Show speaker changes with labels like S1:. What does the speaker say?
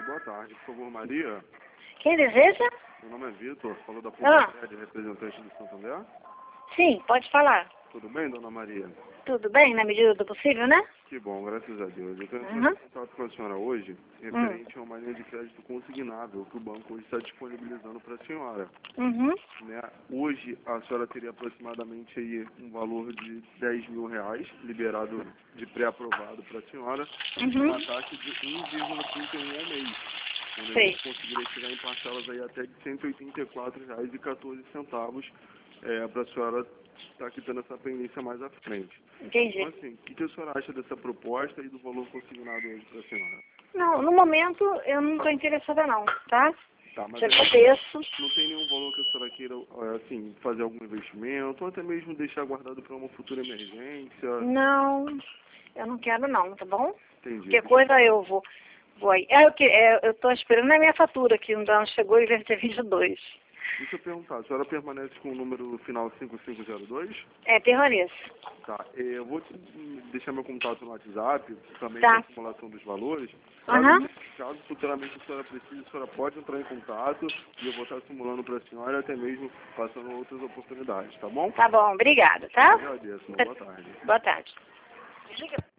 S1: Boa tarde, por favor, Maria.
S2: Quem deseja?
S1: Meu nome é Vitor, falou da Ponte representante do Santander.
S2: Sim, pode falar.
S1: Tudo bem, dona Maria?
S2: Tudo bem, na medida do possível, né?
S1: Que bom, graças a Deus. Eu tenho
S2: Uhum.
S1: contato com a senhora hoje, referente a uma linha de crédito consignável que o banco hoje está disponibilizando para a senhora.
S2: Uhum.
S1: Né? Hoje, a senhora teria aproximadamente aí um valor de R$ 10.000 liberado de pré-aprovado para a senhora,
S2: Uhum.
S1: uma taxa de 1,31 ao mês. Onde a
S2: Sei.
S1: gente conseguiria chegar em parcelas aí até de R$ 184,14 para a senhora estar quitando essa pendência mais à frente.
S2: Entendi.
S1: Então, assim, o que a senhora acha dessa proposta e do valor consignado hoje para a senhora?
S2: Não, no momento eu não estou interessada não, tá?
S1: Tá, mas
S2: Te
S1: aí
S2: agradeço.
S1: não tem nenhum valor que a senhora queira, assim, fazer algum investimento, ou até mesmo deixar guardado para uma futura emergência?
S2: Não, eu não quero não, tá bom?
S1: Entendi.
S2: Qualquer coisa eu vou aí. Eu estou esperando a minha fatura, que ainda não chegou e vai ter 22.
S1: Deixa eu perguntar, a senhora permanece com o número final 5502?
S2: É, permaneço.
S1: Tá, eu vou deixar meu contato no WhatsApp, também
S2: Tá.
S1: com a acumulação dos valores.
S2: Aham.
S1: Caso futuramente a senhora precise, a senhora pode entrar em contato e eu vou estar simulando para a senhora, até mesmo passando outras oportunidades, tá bom?
S2: Tá bom, obrigada, tá?
S1: Eu agradeço, boa tarde.
S2: Boa tarde.